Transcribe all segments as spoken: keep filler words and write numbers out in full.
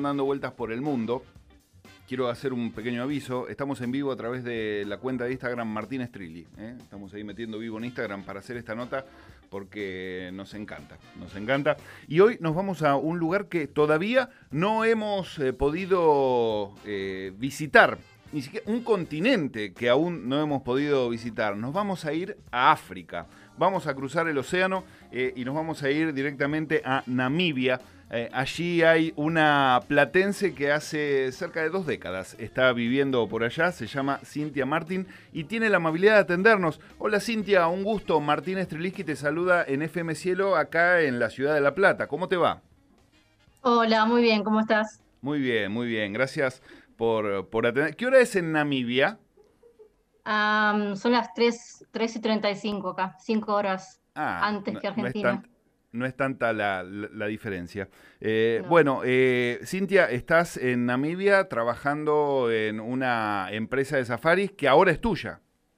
están dando vueltas por el mundo. Quiero hacer un pequeño aviso. Estamos en vivo a través de la cuenta de Instagram Martín Strilli. ¿eh? Estamos ahí metiendo vivo en Instagram para hacer esta nota porque nos encanta, nos encanta. Y hoy nos vamos a un lugar que todavía no hemos eh, podido eh, visitar. Ni siquiera un continente que aún no hemos podido visitar. Nos vamos a ir a África. Vamos a cruzar el océano eh, y nos vamos a ir directamente a Namibia. Eh, allí hay una platense que hace cerca de dos décadas está viviendo por allá, se llama Cintia Martín y tiene la amabilidad de atendernos. Hola Cintia, un gusto. Martín Streliski te saluda en F M Cielo acá en la ciudad de La Plata. ¿Cómo te va? Hola, muy bien, ¿cómo estás? Muy bien, muy bien. Gracias por, por atender. ¿Qué hora es en Namibia? Am, son las tres, tres y treinta y cinco acá, cinco horas Ah, antes no, que no es Argentina. tan, no es tanta la, la- la diferencia. Eh, No. bueno, eh, Cintia, estás en Namibia trabajando en una empresa de safaris que ahora es tuya.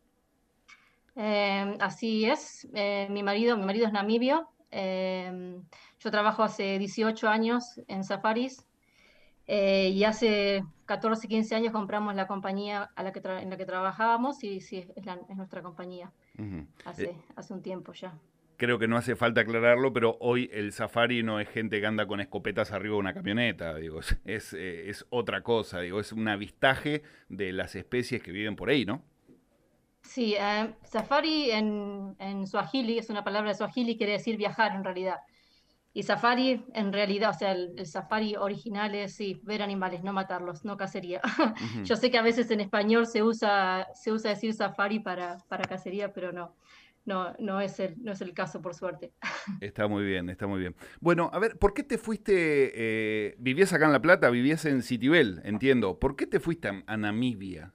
Em, así es, eh, mi marido, mi marido es namibio. Em, yo trabajo hace dieciocho años en safaris eh, y hace catorce, quince años compramos la compañía a la que tra- en la que trabajábamos y sí, es, la- es nuestra compañía, Ujú. Eh, hace, hace un tiempo ya. Creo que no hace falta aclararlo, pero hoy el safari no es gente que anda con escopetas arriba de una camioneta, digo, es, es, eh, es otra cosa, digo, es un avistaje de las especies que viven por ahí, ¿no? Sí, eh, safari en, en Swahili, es una palabra de Swahili, quiere decir viajar en realidad. Y safari, en realidad, o sea, el, el safari original es, sí, ver animales, no matarlos, no cacería. Ujú. Yo sé que a veces en español se usa, se usa decir safari para, para cacería, pero no, no, no es el, no es el caso, por suerte. Está muy bien, está muy bien. Bueno, a ver, ¿por qué te fuiste, eh, vivías acá en La Plata, vivías en Citibel, entiendo, ¿por qué te fuiste a, a Namibia?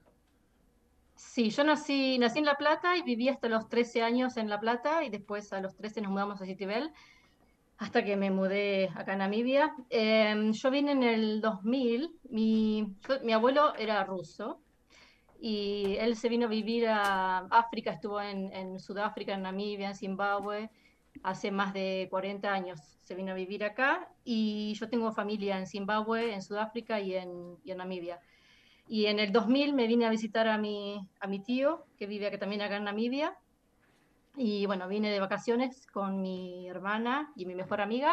Sí, yo nací, nací en La Plata y viví hasta los trece años en La Plata y después a los trece nos mudamos a Citibel hasta que me mudé acá a Namibia. Eh, yo vine en el dos mil, mi, yo- mi abuelo era ruso. Y él se vino a vivir a África, estuvo en, en Sudáfrica, en Namibia, en Zimbabue, hace más de cuarenta años se vino a vivir acá y yo tengo familia en Zimbabue, en Sudáfrica y en, y en Namibia. Y en el dos mil me vine a visitar a mi, a mi tío, que vive acá, también acá en Namibia, y bueno, vine de vacaciones con mi hermana y mi mejor amiga.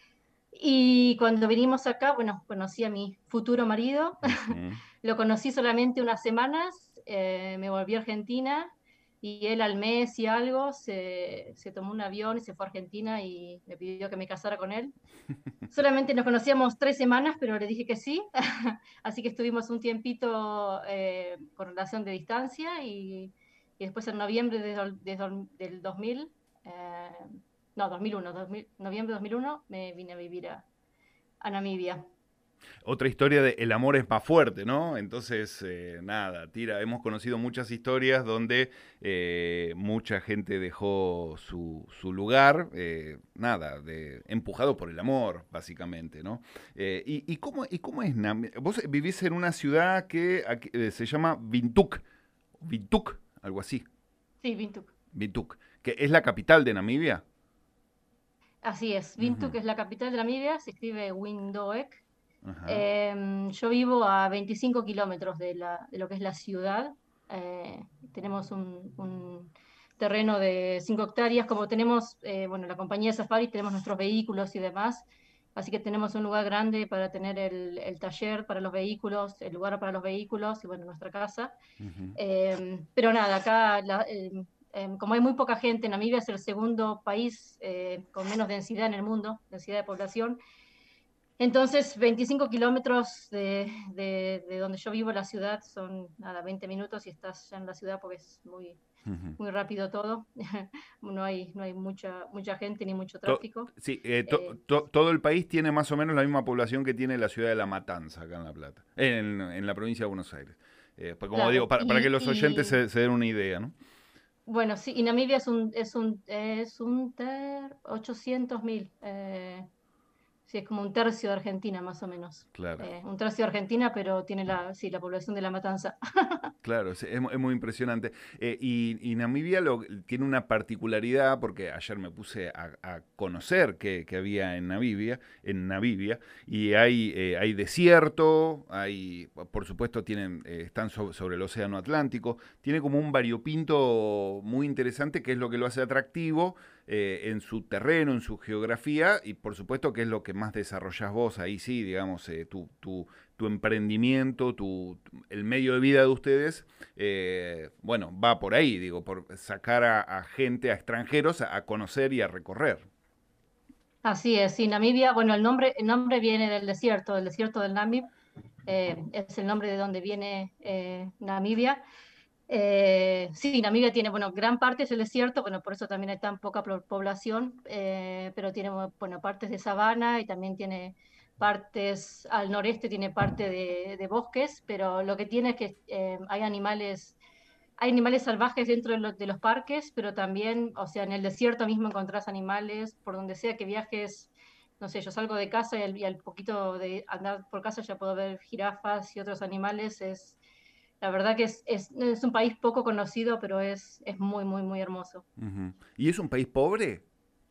Y cuando vinimos acá, bueno, conocí a mi futuro marido. Ujú. Lo conocí solamente unas semanas, eh, me volví a Argentina y él al mes y algo se, se tomó un avión y se fue a Argentina y me pidió que me casara con él. Solamente nos conocíamos tres semanas, pero le dije que sí. Así que estuvimos un tiempito eh, con relación de distancia y, y después en noviembre de, do- de do- del dos mil, eh, no, dos mil uno, dos mil noviembre de dos mil uno, me vine a vivir a, a Namibia. Otra historia de el amor es más fuerte, ¿no? Entonces, eh, nada, tira, hemos conocido muchas historias donde eh, mucha gente dejó su, su lugar, eh, nada, de, empujado por el amor, básicamente, ¿no? Eh, y, y cómo, ¿Y cómo es Namibia? Vos vivís en una ciudad que aquí, eh, se llama Windhoek, Windhoek, algo así, Sí, Windhoek. Windhoek, que es la capital de Namibia. Así es. Ujú. Windhoek es la capital de Namibia, se escribe Windhoek. Ajá. Em, yo vivo a veinticinco kilómetros de, la, de lo que es la ciudad. Eh, tenemos un, un terreno de cinco hectáreas. Como tenemos, eh, bueno, la compañía de Safari, tenemos nuestros vehículos y demás. Así que tenemos un lugar grande para tener el, el taller para los vehículos, el lugar para los vehículos y, bueno, nuestra casa. Ujú. Eh, pero nada, acá, la- eh, eh, como hay muy poca gente, Namibia es el segundo país eh, con menos densidad en el mundo, densidad de población. Entonces, veinticinco kilómetros de, de, de donde yo vivo, la ciudad, son nada, veinte minutos y estás ya en la ciudad porque es muy, Ujú. muy rápido todo. No hay, no hay mucha, mucha gente ni mucho To- tráfico. sí, eh, to- Eh, to- todo el país tiene más o menos la misma población que tiene la ciudad de La Matanza, acá en La Plata, en, en la provincia de Buenos Aires. Eh, pues como digo, claro, para, para que y, los oyentes y se, se den una idea, ¿no? bueno, sí, y Namibia es un, es un, es un ter, ochocientos mil. Eh, sí, es como un tercio de Argentina más o menos. Claro. Eh, un tercio de Argentina, pero tiene la, sí, la población de La Matanza. Claro, sí, es, mu- es muy impresionante. Eh, y, y Namibia lo- tiene una particularidad, porque ayer me puse a, a conocer que, que había en Namibia, en Namibia, y hay, eh, hay desierto, hay, por supuesto, tienen, eh, están so- sobre el Océano Atlántico, tiene como un variopinto muy interesante, que es lo que lo hace atractivo eh, en su terreno, en su geografía, y por supuesto que es lo que más desarrollás vos, ahí sí, digamos, eh, tu, tu tu emprendimiento, tu, tu- el medio de vida de ustedes, eh, bueno, va por ahí, digo, por sacar a, a gente, a extranjeros, a, a conocer y a recorrer. Así es, sí, Namibia, bueno, el nombre, el nombre viene del desierto, del desierto del Namib, eh, es el nombre de donde viene eh, Namibia. Eh, sí, Namibia tiene, bueno, gran parte es el desierto, bueno, por eso también hay tan poca pro- población, eh, pero tiene, bueno, partes de sabana y también tiene partes, al noreste tiene parte de, de bosques, pero lo que tiene es que eh, hay animales, hay animales salvajes dentro de, lo- de los parques, pero también, o sea, en el desierto mismo encontrás animales, por donde sea que viajes, no sé, yo salgo de casa y al, y al poquito de andar por casa ya puedo ver jirafas y otros animales, es la verdad que es, es, es un país poco conocido, pero es, es muy, muy, muy hermoso. Ujú. ¿Y es un país pobre?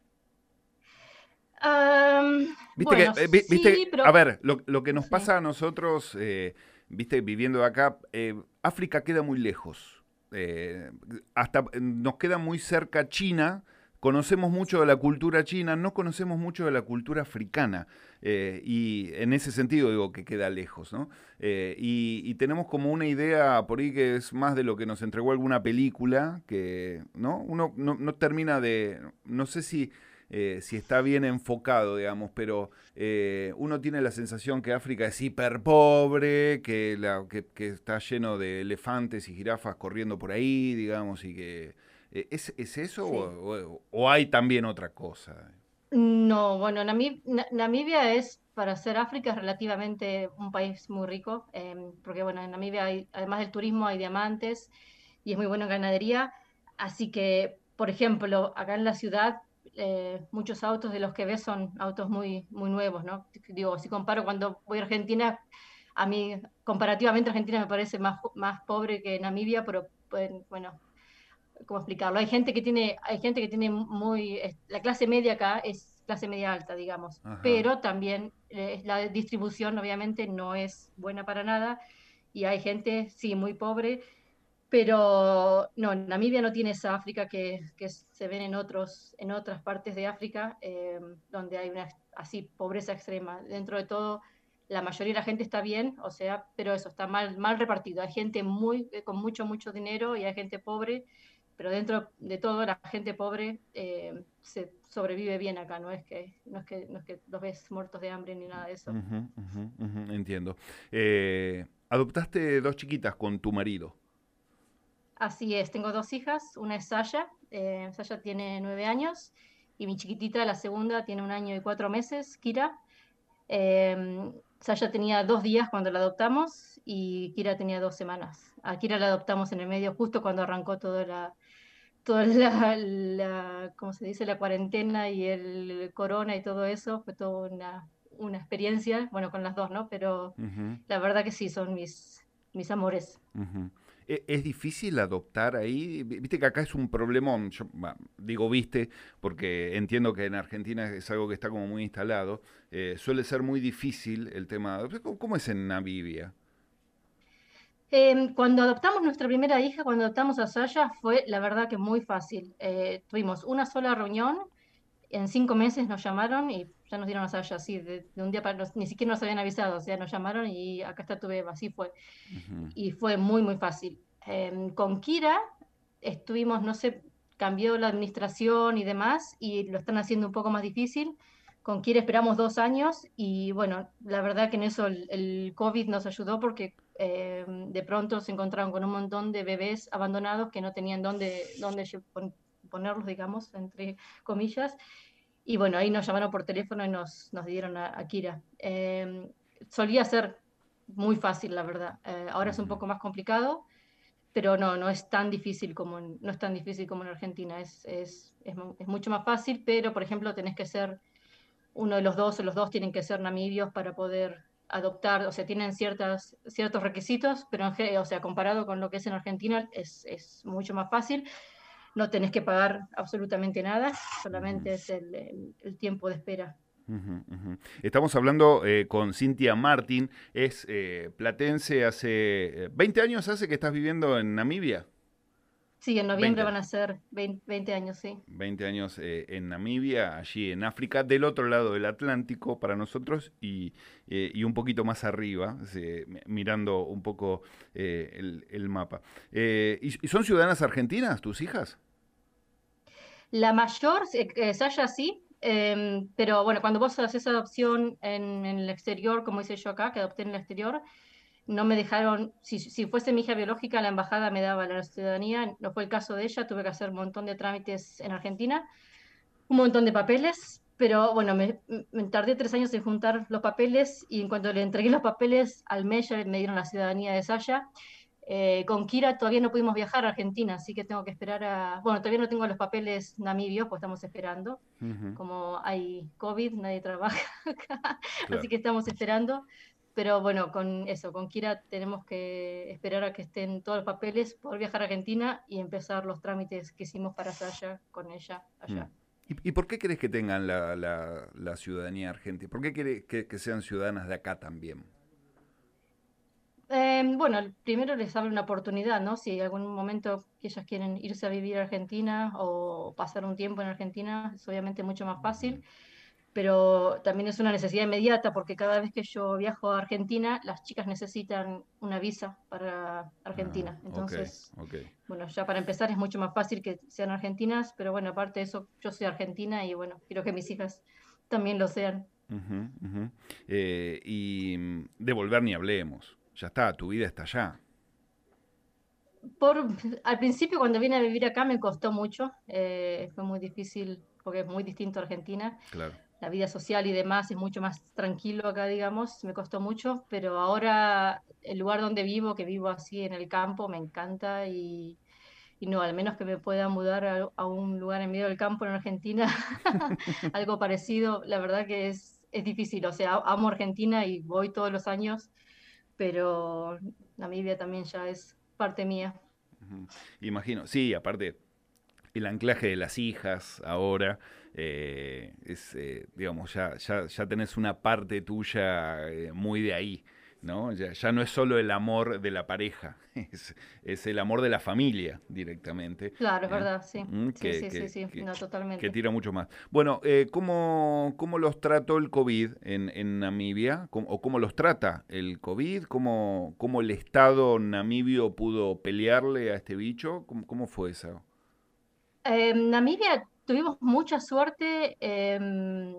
Am, Viste que, bueno, eh, vi- sí, viste, a pero ver, lo, lo que nos sí. pasa a nosotros, eh, viste, viviendo acá, eh, África queda muy lejos. Eh, hasta eh, nos queda muy cerca China. Conocemos mucho de la cultura china, no conocemos mucho de la cultura africana. Eh, y en ese sentido digo que queda lejos, ¿no? Eh, y, y tenemos como una idea por ahí que es más de lo que nos entregó alguna película, que, ¿no? Uno no, no termina de, no sé si eh, si está bien enfocado, digamos, pero eh, uno tiene la sensación que África es hiper pobre, que, la, que, que está lleno de elefantes y jirafas corriendo por ahí, digamos, y que... eh, ¿es, ¿Es eso Sí. o, o- o hay también otra cosa? No, bueno, Namib- Na- Namibia es, para ser África, es relativamente un país muy rico, em, porque bueno, en Namibia hay, además del turismo, hay diamantes y es muy bueno en ganadería. Así que, por ejemplo, acá en la ciudad, eh, muchos autos de los que ves son autos muy, muy nuevos, ¿no? Digo, si comparo cuando voy a Argentina, a mí, comparativamente, Argentina me parece más, más pobre que Namibia, pero pues, bueno, ¿cómo explicarlo? Hay gente que tiene, hay gente que tiene muy, es- la clase media acá es clase media alta, digamos, Ajá. pero también eh, la distribución obviamente no es buena para nada y hay gente, sí, muy pobre, pero no, Namibia no tiene esa África que, que se ven en otros, en otras partes de África, eh, donde hay una así pobreza extrema. Dentro de todo, la mayoría de la gente está bien, o sea, pero eso está mal, mal repartido. Hay gente muy, eh, con mucho, mucho dinero y hay gente pobre, pero dentro de todo la gente pobre eh, se sobrevive bien acá, no es que, no es que, no es que los ves muertos de hambre ni nada de eso. Ujú, ujú, ujú, entiendo. Eh, adoptaste dos chiquitas con tu marido. Así es, tengo dos hijas, una es Sasha, eh, Sasha tiene nueve años y mi chiquitita, la segunda, tiene un año y cuatro meses, Kira. Eh, Sasha tenía dos días cuando la adoptamos y Kira tenía dos semanas. A Kira la adoptamos en el medio, justo cuando arrancó toda la, toda la, la, ¿cómo se dice? La cuarentena y el corona y todo eso, fue toda una, una experiencia, bueno, con las dos, ¿no? Pero Ujú. la verdad que sí, son mis, mis amores. Ujú. E- ¿Es difícil adoptar ahí? Vi- Viste que acá es un problemón, yo bah, digo viste, porque entiendo que en Argentina es algo que está como muy instalado. Eh, suele ser muy difícil el tema. ¿Cómo, cómo es en Namibia? Eh, cuando adoptamos nuestra primera hija, cuando adoptamos a Sasha, fue la verdad que muy fácil. Eh, tuvimos una sola reunión, en cinco meses nos llamaron y ya nos dieron a Sasha, así, de, de un día para, nos- ni siquiera nos habían avisado, o sea, nos llamaron y acá está tu beba, así fue. Ujú, Y fue muy, muy fácil. Eh, con Kira estuvimos, no sé, cambió la administración y demás, y lo están haciendo un poco más difícil. Con Kira esperamos dos años y bueno, la verdad que en eso el, el COVID nos ayudó porque eh, de pronto se encontraron con un montón de bebés abandonados que no tenían dónde, dónde lle- pon- ponerlos, digamos, entre comillas. Y bueno, ahí nos llamaron por teléfono y nos, nos dieron a, a Kira. Eh, solía ser muy fácil, la verdad. Eh, ahora es un ujú, poco más complicado, pero no, no es tan difícil como en, no es tan difícil como en Argentina. Es, es, es, mu- es mucho más fácil, pero por ejemplo tenés que ser uno de los dos o los dos tienen que ser namibios para poder adoptar, o sea, tienen ciertas, ciertos requisitos, pero en, ge- o sea, comparado con lo que es en Argentina es, es mucho más fácil. No tenés que pagar absolutamente nada, Ujú, solamente es el, el- el tiempo de espera. ujú, ujú. Estamos hablando eh, con Cintia Martín, es eh, platense, hace eh, veinte años hace que estás viviendo en Namibia. Sí, en noviembre veinte. van a ser veinte, veinte años, sí. veinte años eh, en Namibia, allí en África, del otro lado del Atlántico para nosotros y, eh, y un poquito más arriba, se- mirando un poco eh, el, el mapa. Eh, ¿y, y son ciudadanas argentinas tus hijas? La mayor, eh, eh, Sasha sí, em, pero bueno, cuando vos haces adopción en, en el exterior, como hice yo acá, que adopté en el exterior, no me dejaron, si, si fuese mi hija biológica, la embajada me daba la ciudadanía, no fue el caso de ella, tuve que hacer un montón de trámites en Argentina, un montón de papeles, pero bueno, me, me tardé tres años en juntar los papeles y en cuanto le entregué los papeles al mes ya me dieron la ciudadanía de Sasha. Eh, con Kira todavía no pudimos viajar a Argentina, así que tengo que esperar a... Bueno, todavía no tengo los papeles namibios, pues estamos esperando. Ujú, Como hay COVID, nadie trabaja acá, así claro. que estamos esperando. Pero bueno, con eso, con Kira tenemos que esperar a que estén todos los papeles, poder viajar a Argentina y empezar los trámites que hicimos para Sasha con ella Mm. allá. ¿Y, y por qué querés que tengan la, la- la ciudadanía argentina? ¿Por qué querés que, que sean ciudadanas de acá también? Eh, bueno, primero les abre una oportunidad, ¿no? Si en algún momento que ellas quieren irse a vivir a Argentina o pasar un tiempo en Argentina, es obviamente mucho más fácil, pero también es una necesidad inmediata porque cada vez que yo viajo a Argentina, las chicas necesitan una visa para Ah, Argentina. ok, Entonces, ok. bueno, ya para empezar es mucho más fácil que sean argentinas, pero bueno, aparte de eso, yo soy argentina y bueno, quiero que mis hijas también lo sean. Ujú, ujú. Eh, y mm, de volver ni hablemos. Ya está, tu vida está allá. Por, al principio, cuando vine a vivir acá, me costó mucho. Eh, fue muy difícil porque es muy distinto a Argentina. Claro. La vida social y demás es mucho más tranquilo acá, digamos. Me costó mucho, pero ahora el lugar donde vivo, que vivo así en el campo, me encanta y, y no, al menos que me pueda mudar a, a un lugar en medio del campo en Argentina, algo parecido, la verdad que es, es difícil. O sea, amo Argentina y voy todos los años, pero Namibia también ya es parte mía. Ujú. Imagino, sí, aparte, el anclaje de las hijas ahora, eh, es, eh, digamos, ya, ya, ya tenés una parte tuya eh, muy de ahí, ¿no? Ya, ya no es solo el amor de la pareja, es, es el amor de la familia directamente, Claro, es ¿eh? verdad, sí. Mm, Sí, que, sí, sí, que, sí, que, no, que totalmente. tira mucho más. Bueno, eh, ¿cómo, cómo los trató el COVID en, en Namibia? ¿Cómo- ¿O cómo los trata el COVID? ¿Cómo, cómo el Estado namibio pudo pelearle a este bicho? ¿Cómo, cómo fue eso? Eh, En Namibia tuvimos mucha suerte, em,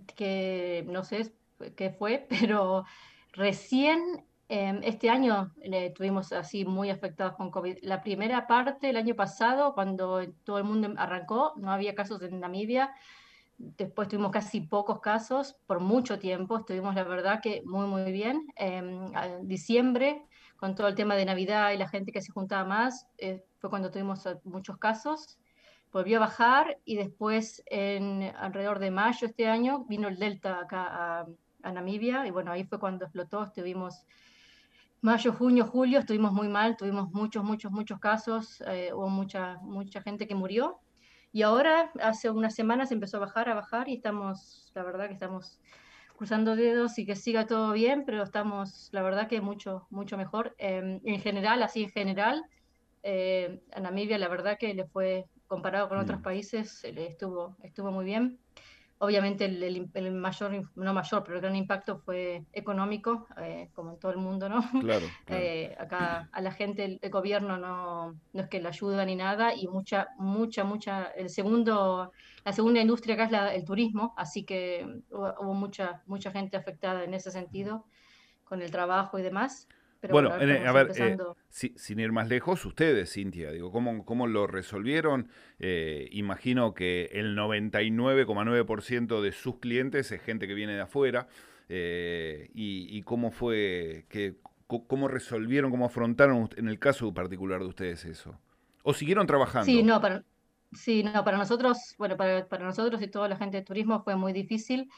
que no sé qué fue, pero recién em, este año le tuvimos así muy afectados con COVID. La primera parte, el año pasado, cuando todo el mundo arrancó, no había casos en Namibia. Después tuvimos casi pocos casos por mucho tiempo. Estuvimos, la verdad, que muy, muy bien. En diciembre, con todo el tema de Navidad y la gente que se juntaba más, eh, fue cuando tuvimos eh, muchos casos. Volvió a bajar y después, en alrededor de mayo este año, vino el Delta acá a, a Namibia y bueno, ahí fue cuando explotó. Estuvimos mayo, junio, julio, estuvimos muy mal, tuvimos muchos, muchos, muchos casos, eh, hubo mucha, mucha gente que murió. Y ahora, hace unas semanas, empezó a bajar, a bajar y estamos, la verdad que estamos cruzando dedos y que siga todo bien, pero estamos, la verdad que mucho, mucho mejor. Eh, en general, así en general, eh, a Namibia la verdad que le fue, comparado con otros Mm, países, le estuvo, estuvo muy bien. Obviamente el, el- el mayor, no mayor, pero el gran impacto fue económico, eh, como en todo el mundo, ¿no? claro, claro. Eh, acá a la gente el, el gobierno no, no es que le ayuda ni nada y mucha, mucha, mucha, el segundo, la segunda industria acá es la- el turismo, así que hubo, hubo mucha, mucha gente afectada en ese sentido con el trabajo y demás, pero bueno, Bueno, ahora en- eh, a estamos ver, eh, empezando. si- sin ir más lejos, ustedes, Cintia, digo, ¿cómo, cómo lo resolvieron? Eh, imagino que el noventa y nueve coma nueve por ciento de sus clientes es gente que viene de afuera. eh, y, y cómo fue, que, co- cómo resolvieron, cómo afrontaron ust- en el caso particular de ustedes eso. ¿O siguieron Sí, trabajando? no, para, sí, no, para nosotros, bueno, para, para nosotros y toda la gente de turismo fue muy difícil.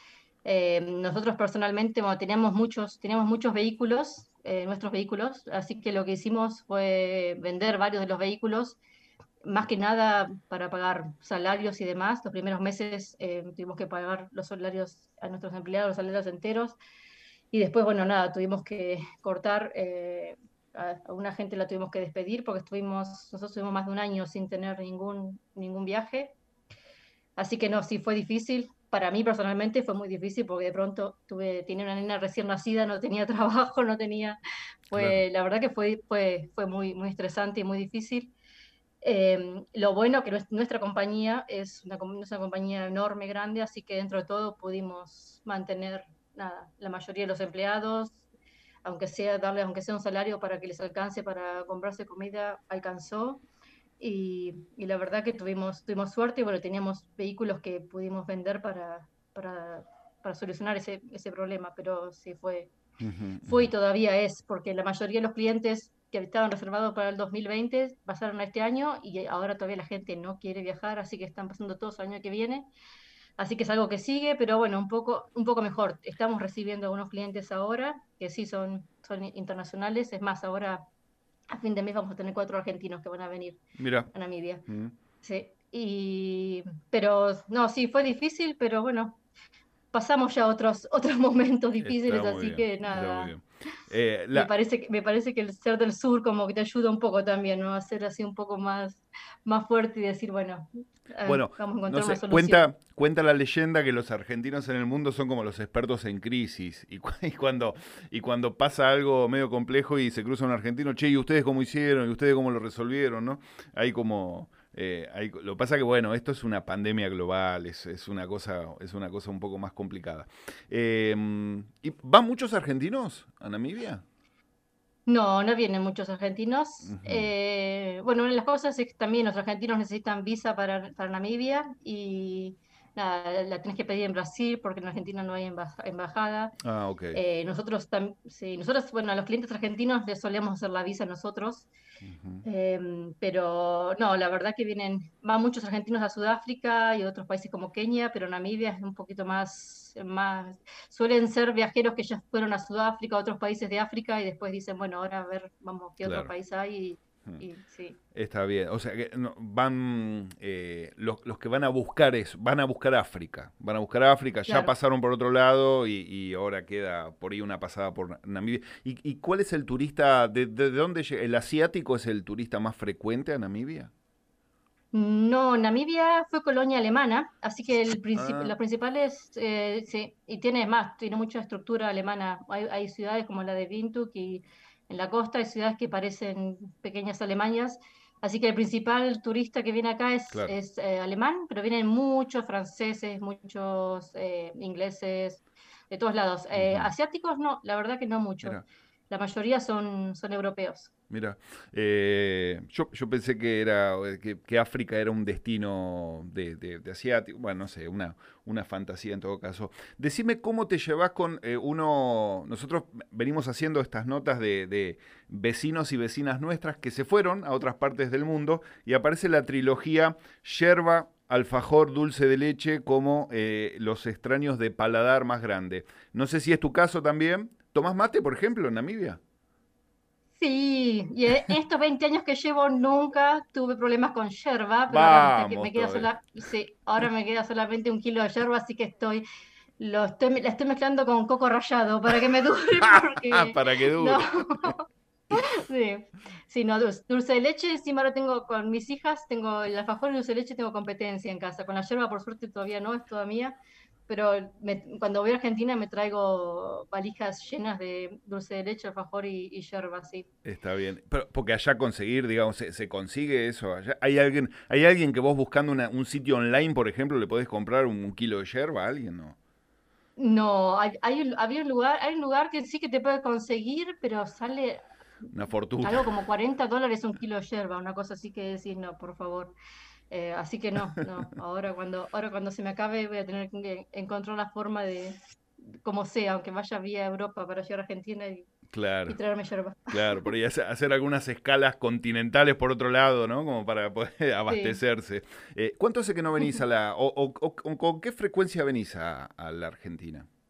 Eh, nosotros personalmente, bueno, teníamos muchos, teníamos muchos vehículos, eh, nuestros vehículos, así que lo que hicimos fue vender varios de los vehículos, más que nada para pagar salarios y demás. Los primeros meses eh, tuvimos que pagar los salarios a nuestros empleados, los salarios enteros, y después, bueno, nada, tuvimos que cortar, eh, a, a una gente la tuvimos que despedir porque estuvimos, nosotros estuvimos más de un año sin tener ningún, ningún viaje. Así que no, sí fue difícil. Para mí personalmente fue muy difícil porque de pronto tuve, tenía una nena recién nacida, no tenía trabajo, no tenía, Claro. fue, la verdad que fue, fue, fue muy, muy estresante y muy difícil. Eh, lo bueno que nues- nuestra compañía es una, com- es una compañía enorme, grande, así que dentro de todo pudimos mantener nada, la mayoría de los empleados, aunque sea darle, aunque sea un salario para que les alcance para comprarse comida, alcanzó. Y, y la verdad que tuvimos, tuvimos suerte y bueno, teníamos vehículos que pudimos vender para, para, para solucionar ese, ese problema, pero sí fue, Ujú, fue ujú. y todavía es, porque la mayoría de los clientes que estaban reservados para el dos mil veinte pasaron a este año y ahora todavía la gente no quiere viajar, así que están pasando todos el año que viene. Así que es algo que sigue, pero bueno, un poco, un poco mejor. Estamos recibiendo algunos clientes ahora que sí son, son internacionales. Es más, ahora a fin de mes vamos a tener cuatro argentinos que van a venir Mira. a Namibia. Mm. Sí, y, pero no, sí, fue difícil, pero bueno, pasamos ya otros, otros momentos Está difíciles, muy así bien, que está muy nada, bien. Eh, me la, parece, que- me parece que el ser del sur como que te ayuda un poco también, ¿no? A ser así un poco más, más fuerte y decir, bueno, eh, bueno, vamos a no encontrar una sé, solución. cuenta, cuenta la leyenda que los argentinos en el mundo son como los expertos en crisis. Y, cu- y cuando, y cuando pasa algo medio complejo y se cruza un argentino, che, ¿y ustedes cómo hicieron? ¿Y ustedes cómo lo resolvieron? ¿No? Hay como. Eh, hay- lo que pasa que, bueno, esto es una pandemia global, es, es una cosa, es una cosa un poco más complicada. Eh, ¿y van muchos argentinos a Namibia? No, no vienen muchos argentinos. Ujú. Eh, bueno, una de las cosas es que también los argentinos necesitan visa para, para Namibia y nada, la tenés que pedir en Brasil porque en Argentina no hay emba- embajada. Ah, ok. Eh, nosotros, tam- sí, nosotros, bueno, a los clientes argentinos les solemos hacer la visa nosotros. Ujú. Em, pero no, la verdad que vienen, van muchos argentinos a Sudáfrica y otros países como Kenia, pero Namibia es un poquito más, más, suelen ser viajeros que ya fueron a Sudáfrica, a otros países de África y después dicen, bueno, ahora a ver, vamos, qué otro Claro. país hay Mm. y, y sí, Está bien. O sea que no, van eh, los, los que van a buscar eso, van a buscar África. Van a buscar África, ya claro. pasaron por otro lado y, y ahora queda por ahí una pasada por Namibia. ¿Y, y cuál es el turista? ¿De, de dónde llega? ¿El asiático es el turista más frecuente a Namibia? No, Namibia fue colonia alemana, así que el princip- Ah, los principales, eh, sí, y tiene más, tiene mucha estructura alemana. Hay, hay ciudades como la de Windhoek y en la costa hay ciudades que parecen pequeñas Alemanias, así que el principal turista que viene acá es, claro. es eh, alemán, pero vienen muchos franceses, muchos eh, ingleses, de todos lados. Eh, Ujú. asiáticos no, la verdad que no mucho. Mira. La mayoría son, son europeos. Mira, eh, yo, yo pensé que era eh, que, que África era un destino de, de, de asiático, bueno, no sé, una, una fantasía en todo caso. Decime cómo te llevas con eh, uno. Nosotros venimos haciendo estas notas de, de vecinos y vecinas nuestras que se fueron a otras partes del mundo y aparece la trilogía yerba, alfajor, dulce de leche como eh, los extraños de paladar más grande. No sé si es tu caso también. ¿Tomás mate, por ejemplo, en Namibia? Sí, y en estos veinte años que llevo nunca tuve problemas con yerba, pero ahora me, está que- me Vamos queda todavía. sola, sí, ahora me queda solamente un kilo de yerba, así que estoy, lo estoy, la estoy mezclando con coco rallado para que me dure, porque Para que no, dure. sí, sí, no, dulce, dulce de leche, encima ahora tengo con mis hijas, tengo el alfajor y dulce de leche, tengo competencia en casa, con la yerba por suerte todavía no, es toda mía, pero me- cuando voy a Argentina me traigo valijas llenas de dulce de leche, alfajor y, y yerba, sí. Está bien. Pero porque allá conseguir, digamos, se, se consigue eso allá. ¿Hay alguien, hay alguien que vos buscando una- un sitio online, por ejemplo, le podés comprar un, un kilo de yerba a alguien? No. No, hay, hay un- había un lugar, hay un lugar que sí que te puede conseguir, pero sale Una fortuna. algo como cuarenta dólares un kilo de yerba, una cosa así que decís, no, por favor. Eh, así que no, no, ahora cuando, ahora cuando se me acabe voy a tener que encontrar la forma de, como sea, aunque vaya vía Europa para llegar a Argentina y, y Claro, traerme yerba. claro. Por ahí hacer, hacer algunas escalas continentales por otro lado, ¿no? Como para poder Sí. abastecerse. Eh, ¿cuánto hace que no venís a la... o, o- o- o con qué frecuencia venís a, a la Argentina?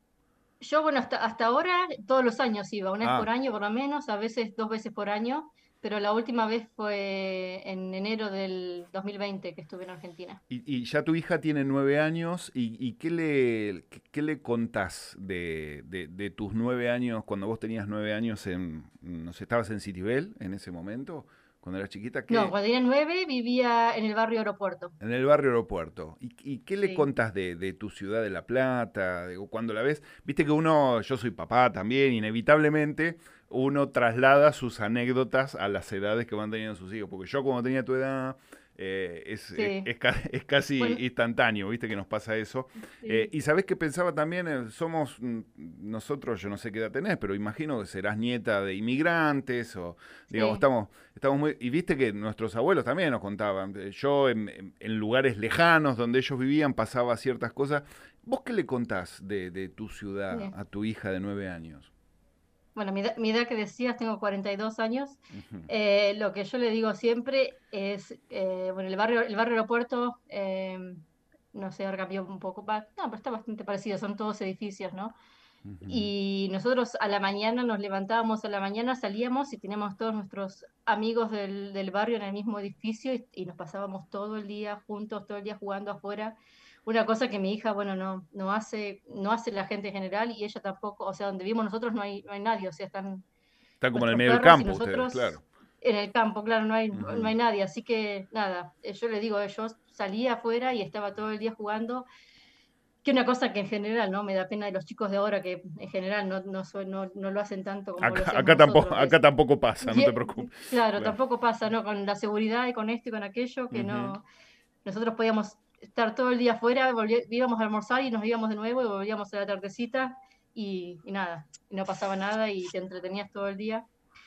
Yo, bueno, hasta, hasta ahora todos los años iba, una vez por Ah, año por lo menos, a veces dos veces por año, pero la última vez fue en enero del dos mil veinte que estuve en Argentina. y, y ya tu hija tiene nueve años, ¿y, y qué le, qué, qué le contás de, de- de tus nueve años, cuando vos tenías nueve años en, no sé, estabas en Citibel en ese momento, cuando eras chiquita? No, ¿Qué, cuando tenía nueve vivía en el barrio Aeropuerto. en el barrio Aeropuerto? ¿Y, y qué le Sí, contás de, de tu ciudad de La Plata? Digo, cuando la ves, viste que uno, yo soy papá también, inevitablemente uno traslada sus anécdotas a las edades que van teniendo sus hijos. Porque yo, cuando tenía tu edad, eh, es, es, sí. es ca- es casi Bueno, instantáneo, viste que nos pasa eso. Eh, sí, y sabés que pensaba también, eh, somos mm, nosotros, yo no sé qué edad tenés, pero imagino que serás nieta de inmigrantes o, digamos, sí. estamos Estamos muy, y viste que nuestros abuelos también nos contaban. eh, Yo en, en- en lugares lejanos donde ellos vivían pasaba ciertas cosas. ¿Vos qué le contás de, de tu ciudad Sí. a tu hija de nueve años? Bueno, mi edad, mi edad que decías, tengo cuarenta y dos años. Ujú. Eh, lo que yo le digo siempre es, eh, bueno, el barrio, el barrio Aeropuerto, eh, no sé, ahora cambió un poco, va- no, pero está bastante parecido, son todos edificios, ¿no? Ujú. Y nosotros a la mañana nos levantábamos, a la mañana salíamos y teníamos todos nuestros amigos del, del barrio en el mismo edificio y, y nos pasábamos todo el día juntos, todo el día jugando afuera. Una cosa que mi hija, bueno, no, no hace, no hace la gente en general y ella tampoco, o sea, donde vivimos nosotros no hay, no hay nadie, o sea, están Están como en el nuestros medio del perros y campo ustedes, nosotros claro. en el campo, claro, no hay, no Ujú. hay nadie, así que nada, eh, yo le digo, yo salía afuera y estaba todo el día jugando, que una cosa que en general, ¿no? Me da pena de los chicos de ahora que en general no, no, sue- no, no lo hacen tanto como lo Acá, hacíamos acá tampoco, nosotros. acá Es, tampoco pasa, no y, te eh, preocupes. claro, Claro. tampoco pasa, ¿no? Con la seguridad y con esto y con aquello, que Ujú. no, nosotros podíamos estar todo el día afuera, volví- íbamos a almorzar y nos íbamos de nuevo y volvíamos a la tardecita y, y nada, y no pasaba nada y te entretenías todo el día.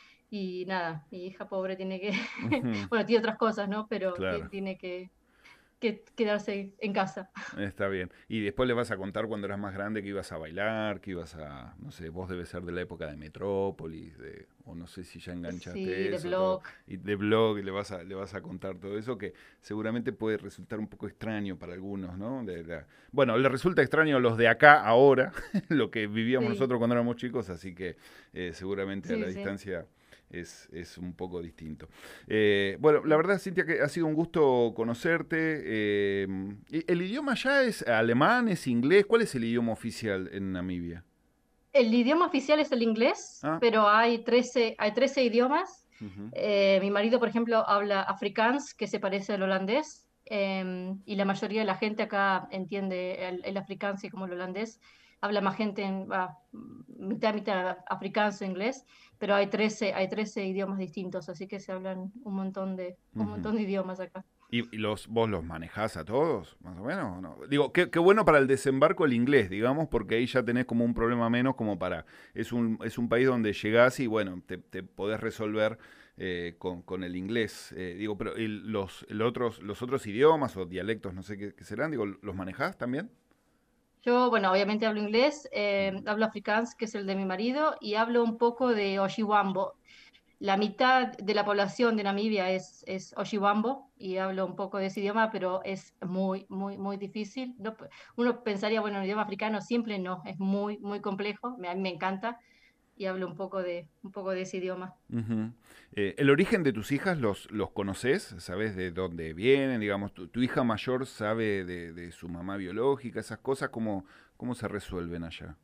Y nada, mi hija pobre tiene que, Ujú. bueno, tiene otras cosas, ¿no? Pero ti- Claro. tiene que, que quedarse en casa. Está bien. Y después le vas a contar cuando eras más grande que ibas a bailar, que ibas a, no sé, vos debes ser de la época de Metrópolis, de, o no sé si ya Sí, enganchaste de eso, todo, blog. y de blog, y le vas a, le vas a contar todo eso que seguramente puede resultar un poco extraño para algunos, ¿no? De la- bueno, le resulta extraño a los de acá ahora, lo que vivíamos Sí, nosotros cuando éramos chicos, así que eh, seguramente a la sí, sí, distancia es, es un poco distinto. Eh, bueno, la sí. verdad, Cintia, que ha sido un gusto conocerte. eh, ¿y ¿El idioma ya es alemán, es inglés? ¿Cuál es el idioma oficial en Namibia? El idioma oficial es el inglés, Ah, pero hay trece hay trece idiomas. ujú, Eh, mi marido, por ejemplo, habla afrikaans, que se parece al holandés, eh, y la mayoría de la gente acá entiende el, el afrikaans y como el holandés. Habla más gente en va, mitad, mitad afrikaans o inglés, pero hay trece hay trece idiomas distintos, así que se hablan un montón de, un ujú. montón de idiomas acá. ¿Y, y los, vos los manejás a todos, más o menos? ¿O no? Digo, qué, qué bueno para el desembarco el inglés, digamos, porque ahí ya tenés como un problema menos como para... Es un, es un país donde llegás y, bueno, te, te podés resolver eh, con, con el inglés. Eh, digo, pero el- los, el otros, los otros idiomas o dialectos, no sé qué, qué serán, digo, ¿los manejás también? Yo, bueno, obviamente hablo inglés, eh, Ujú. hablo afrikaans, que es el de mi marido, y hablo un poco de Oshiwambo. La mitad de la población de Namibia es, es Oshiwambo y hablo un poco de ese idioma, pero es muy, muy, muy difícil. No, uno pensaría, bueno, el idioma africano simple, no, es muy, muy complejo. Me, a mí me encanta y hablo un poco de, un poco de ese idioma. Ujú. Eh, ¿el origen de tus hijas los, los conoces? ¿Sabes de dónde vienen? Digamos, tu, tu hija mayor sabe de, de su mamá biológica, esas cosas, ¿cómo, cómo se resuelven allá?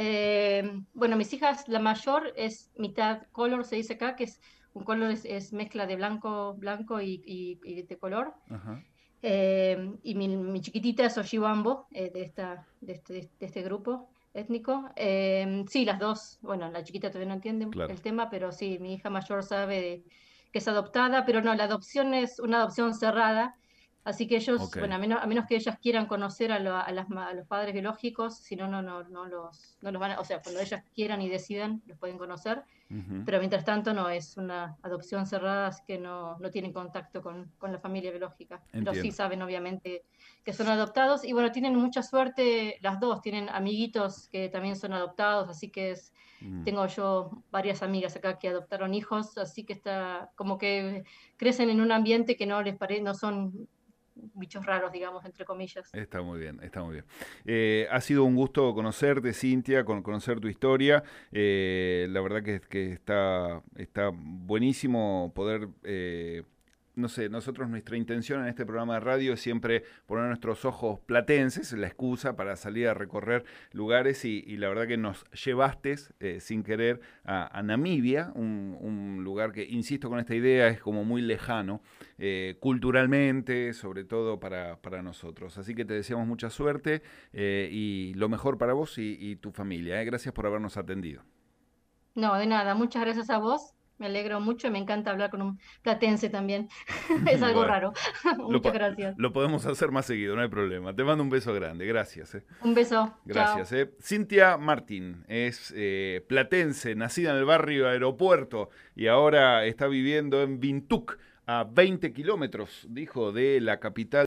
Eh, bueno, mis hijas, la mayor es mitad color, se dice acá, que es un color es, es mezcla de blanco, blanco y, y, y de color. Ajá, Eh, y mi, mi chiquitita es Oshiwambo, eh, de, esta, de, este, de este grupo étnico. Eh, sí, las dos, bueno, la chiquita todavía no entiende claro. el tema, pero sí, mi hija mayor sabe de- que es adoptada, pero no, la adopción es una adopción cerrada, así que ellos, Ok. bueno, a menos, a menos que ellas quieran conocer a, lo- a las ma- a los padres biológicos, si no, no, no, no los, no los van a, o sea, cuando ellas quieran y decidan, los pueden conocer. Ujú. Pero mientras tanto no es una adopción cerrada, así que no, no tienen contacto con, con la familia biológica. Pero sí Entiendo. saben, obviamente, que son adoptados. Y bueno, tienen mucha suerte las dos, tienen amiguitos que también son adoptados, así que es, Mm. tengo yo varias amigas acá que adoptaron hijos, así que está como que crecen en un ambiente que no les parece, no son bichos raros, digamos, entre comillas. Está muy bien, está muy bien. Eh, ha sido un gusto conocerte, Cintia, con, conocer tu historia. Eh, la verdad que, que está, está buenísimo poder... eh, no sé, nosotros nuestra intención en este programa de radio es siempre poner nuestros ojos platenses, la excusa para salir a recorrer lugares y, y la verdad que nos llevaste eh, sin querer a, a Namibia, un, un lugar que, insisto con esta idea, es como muy lejano, eh, culturalmente, sobre todo para, para nosotros. Así que te deseamos mucha suerte eh, y lo mejor para vos y, y tu familia. Eh. Gracias por habernos atendido. No, de nada, muchas gracias a vos. Me alegro mucho y me encanta hablar con un platense también. Es algo Bueno, raro. lo, Muchas po- gracias. lo podemos hacer más seguido, no hay problema. Te mando un beso grande, gracias. Eh. Un beso. Gracias. Chao. Eh. Cintia Martín es eh, platense, nacida en el barrio Aeropuerto y ahora está viviendo en Vintuc, a veinte kilómetros, dijo, de la capital.